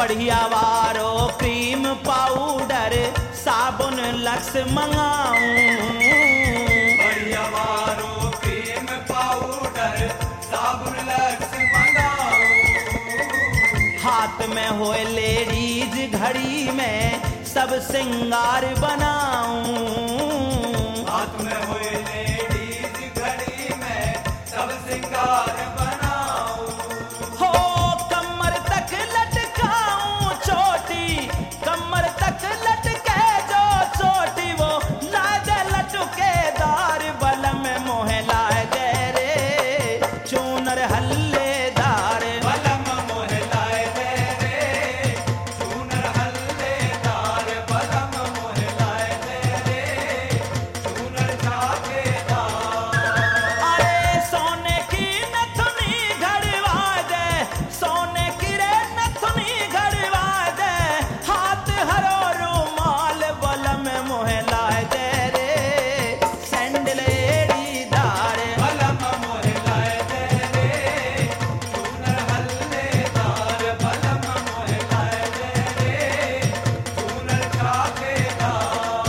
बढ़िया वारो cream powder साबुन लक्स मंगाऊं। बढ़िया वारो क्रीम पाउडर साबुन लक्स मंगाऊं। हाथ में होए लेडीज घड़ी में सब सिंगार बनाऊं। हाथ में होए लेडीज घड़ी में सब सिंगार बनाऊं। हो कमर तक लटकाऊं चोटी, कमर तक लटके जो चोटी वो लादे लटकेदार बलम मोहे लागे रे चूनर हल्लेदार। बलम मोहे लाए दे रे चूनर हल्लेदार। बलम मोहे लाए दे रे चूनर झाकेदार। अरे सोने की नथुनी घड़वा दे, सोने की रे नथुनी घड़वा दे, हाथ हरो रुमाल बलम मोहे लाए दे रे सैंडल एड़ीदार। बलम मोहे लाए दे रे चूनर हल्लेदार। बलम मोहे लाए दे रे चूनर झाकेदार।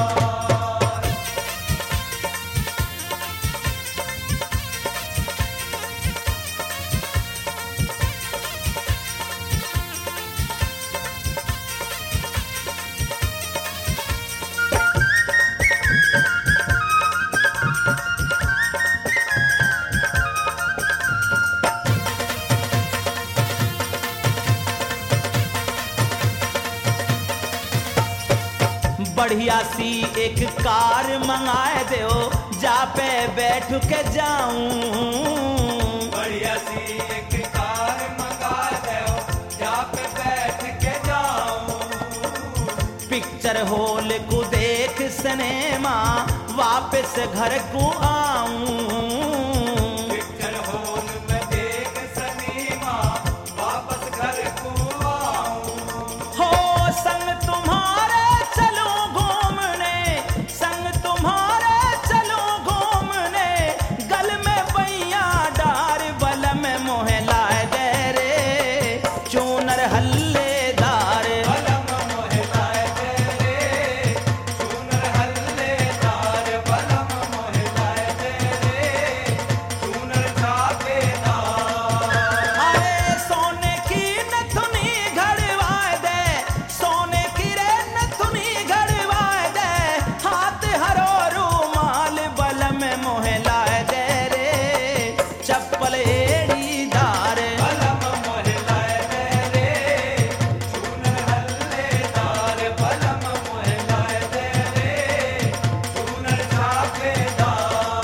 बढ़िया सी एक कार मंगाए दो जा पे बैठ के जाऊं। बढ़िया सी एक कार मंगा दो जा पे बैठ के जाऊं। पिक्चर हॉल को देख सिनेमा वापस घर को आऊं। पिक्चर हॉल में देख सिनेमा वापस घर को आऊं। हो संग तुम्हारे चलो घूमने, संग तुम्हारे चलो घूमने, गल में बैया डार बलम मोहे लाए दे रे चूनर हल्लेदार। बलम मोहे लाए दे रे चूनर हल्लेदार। बलम मोहे लाए दे रे चूनर झाकेदार। अरे सोने की नथुनी घड़वा दे, सोने की रे नथुनी घड़वा दे, हाथ हरो रुमाल बलम मोहे लाए दे रे चप्पल एड़ीदार। बलम मोहे लाए दे रे चूनर हल्लेदार। बलम मोहे लाए दे रे चूनर झाकेदार।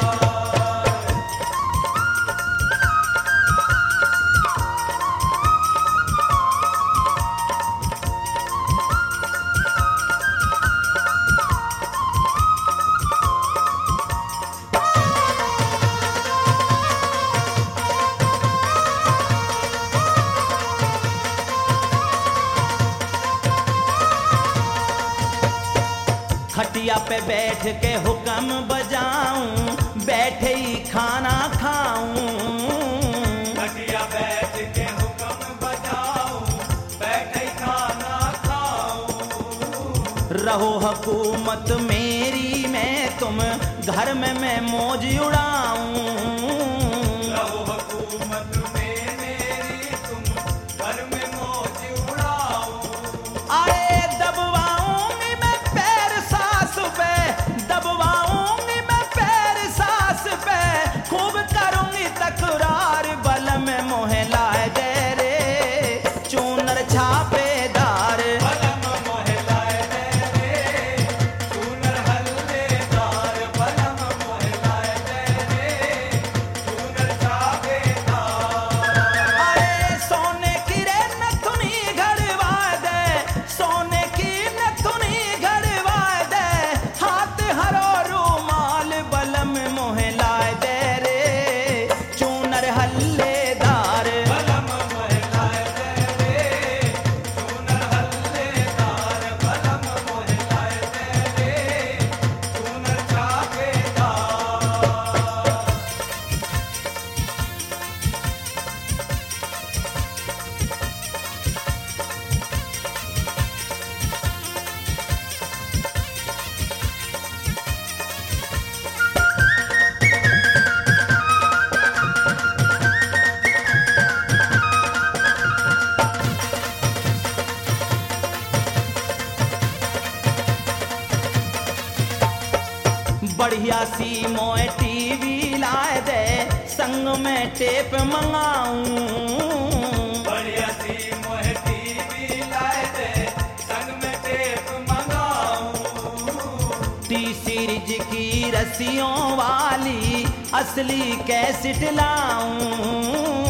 खटिया पे बैठ के हुक्म बजाऊं, बैठे ही खाना खाऊं। खटिया बैठ के हुक्म बजाऊं, बैठे खाना खाऊं। रहो हुकूमत मेरी मैं तुम घर में मैं मौज उड़ाऊं। रहो हुकूमत में मेरी तुम घर में मौज उड़ाऊं। अरे दबवाऊंगी मैं पैर सास पे, दबवाऊंगी मैं पैर सास पे, खूब करूंगी तकरार बलम मोहे लाए दे रे चूनर छापेदार। बलम मोहे लाए दे रे चूनर हल्लेदार। बलम मोहे लाए दे रे चूनर झाकेदार। बढ़िया सी मोए टीवी लाए दे, संग में टेप मंगाऊं। बढ़िया सी मोहे टीवी लाए दे, संग में टेप मंगाऊं। टी सीरीज की रस्सियों वाली असली कैसेट लाऊं।